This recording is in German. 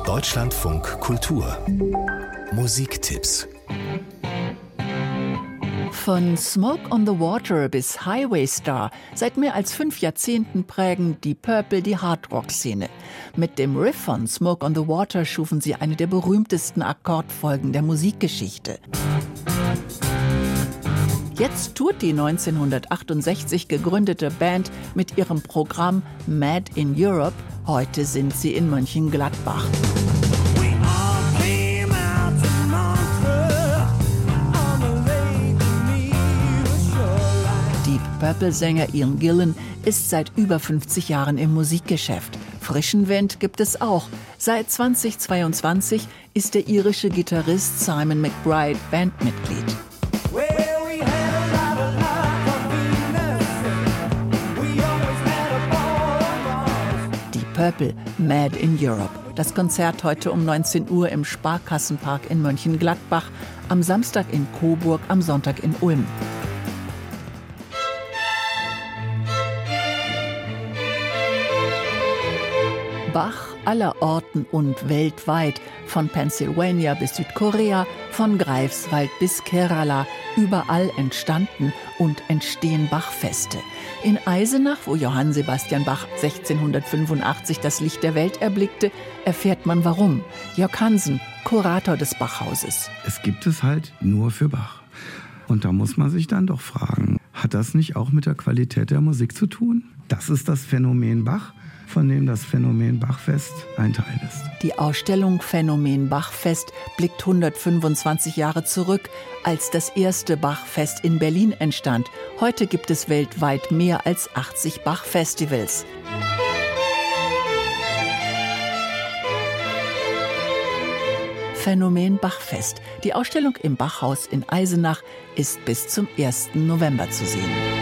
Deutschlandfunk Kultur Musiktipps. Von Smoke on the Water bis Highway Star, seit mehr als 5 Jahrzehnten prägen Deep Purple die Hardrock-Szene. Mit dem Riff von Smoke on the Water schufen sie eine der berühmtesten Akkordfolgen der Musikgeschichte. Jetzt tourt die 1968 gegründete Band mit ihrem Programm Mad in Europe. Heute sind sie in Mönchengladbach. Deep Purple-Sänger Ian Gillan ist seit über 50 Jahren im Musikgeschäft. Frischen Wind gibt es auch. Seit 2022 ist der irische Gitarrist Simon McBride Bandmitglied. Deep Purple, Mad in Europe. Das Konzert heute um 19 Uhr im Sparkassenpark in Mönchengladbach, am Samstag in Coburg, am Sonntag in Ulm. Bach aller Orten und weltweit, von Pennsylvania bis Südkorea, von Greifswald bis Kerala, überall entstanden und entstehen Bachfeste. In Eisenach, wo Johann Sebastian Bach 1685 das Licht der Welt erblickte, erfährt man warum. Jörg Hansen, Kurator des Bachhauses. Es gibt es halt nur für Bach. Und da muss man sich dann doch fragen, hat das nicht auch mit der Qualität der Musik zu tun? Das ist das Phänomen Bach, von dem das Phänomen Bachfest ein Teil ist. Die Ausstellung Phänomen Bachfest blickt 125 Jahre zurück, als das erste Bachfest in Berlin entstand. Heute gibt es weltweit mehr als 80 Bachfestivals. Phänomen Bachfest. Die Ausstellung im Bachhaus in Eisenach ist bis zum 1. November zu sehen.